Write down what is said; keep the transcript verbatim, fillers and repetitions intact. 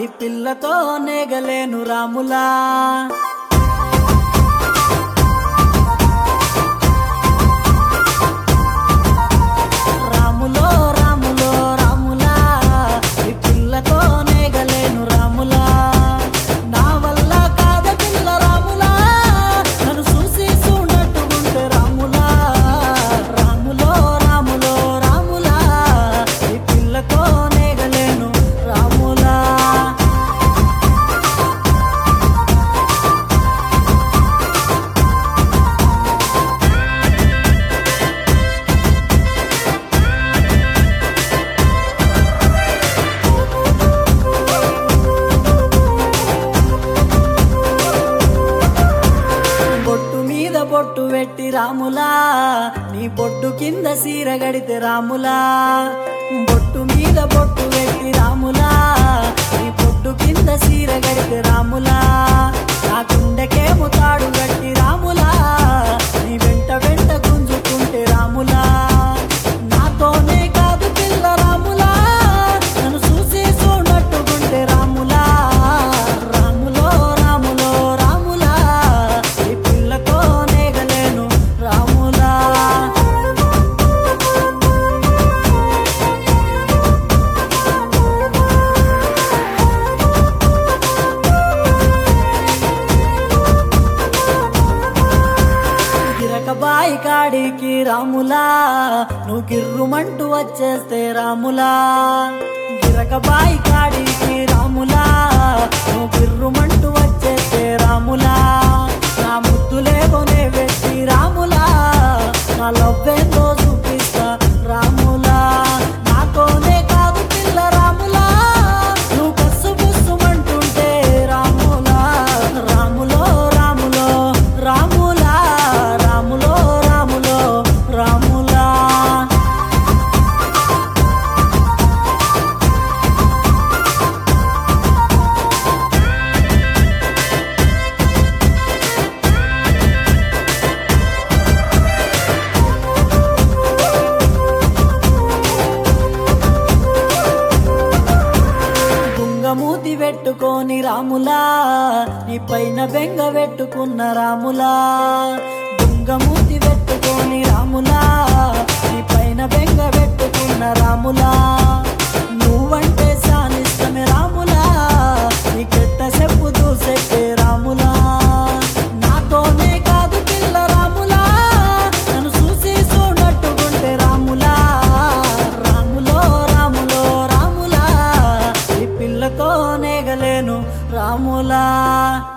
ఈ పిల్లతో నేగలేను రాములా రాములో రాములో రాములా ఈ పిల్లతో నేగలేను రాములా నా వల్ల కాద పిల్ల రాములా నన్ను చూసి చూడట్టుకుంటే రాములా రాములో రాములో రాములా ఈ పిల్లతో నేగలేను రాములా బొట్టు మీద బొట్టు పెట్టి రాములా నీ బొట్టు కింద సీర గడితే రాములా బొట్టు మీద బొట్టు పెట్టి రాములా నీ బొట్టు కింద సీర గడితే రాములా నా కుండకేమో తాడు గట్టి రాములా నీ వెంట వెంట గుంజుకుంటే రాములా నాతోనే కాదు పిల్ల రాములా నన్ను చూసి చూడట్టుకుంటే రాములా రాములో రాములో రాములా ఈ పిల్లతో నేగలేను రాములా గిరకబాయి కాడికి రాములా నువ్వు గిర్రుమంటూ వచ్చేస్తే రాములా గిరకబాయి కాడికి రాములా నువ్వు గిర్రుమంటూ వచ్చేస్తే రాములా నా ముద్దులేవోనే వెట్టి రాములా నా లవ్వేందో చూపిస్తా రాములా నాతోనే కాదు పిల్ల రాములా నువ్వు కస్సు బుస్సుమంటుంటే రాములా రాములో రాములో రాములా రాములో రాములో రాములా గుంగమూతి పెట్టుకొని రాములా నీ పైన బెంగ పెట్టుకున్న రాములా గుంగమూతి పెట్టుకొని రాములా నీ పైన బెంగ పెట్టుకున్న రాములా నువ్వంటే సానిష్టమే రాములా నీ కెట్ట చెప్పు దూసెట్టే రాములా నాతోనే కాదు పిల్ల రాములా నన్ను చూసి చూడట్టుకుంటే రాములా రాములో రాములో రాములా ఈ పిల్లతో నేగలేను రాములా